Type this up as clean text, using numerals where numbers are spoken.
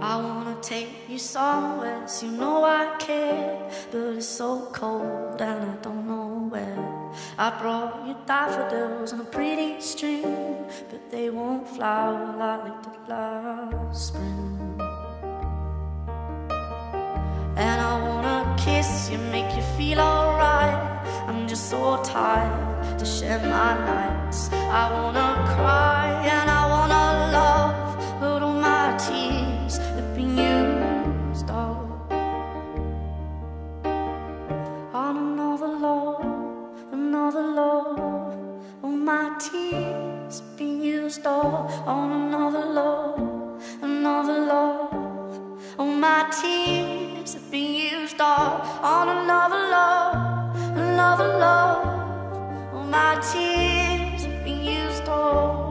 I wanna take you somewhere, so you know I care, but it's so cold and I don't know where. I brought you daffodils on a pretty string, but they won't flower like they did last spring. And I wanna kiss you, make you feel alright. I'm just so tired to share my nights. I wanna cry and I wanna love, but all my tears have been used up on another love, another love. All my tears have been used up on another love, another love. All my tears have been used up on another love, another love. All my tears have been used up.